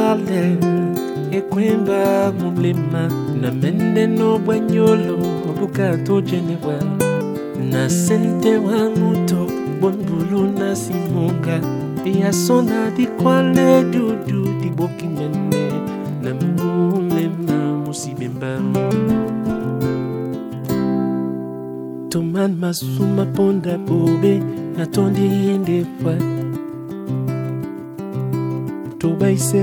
Jerusalem ekwemba mulema na mende no bwanyolo bukato Geneva na sente wa muto bonbulu na simonga ya sona di kwale dudu di bokimene na mulema musibemba Toman masuma ponda bobe na tondi inde fa to baise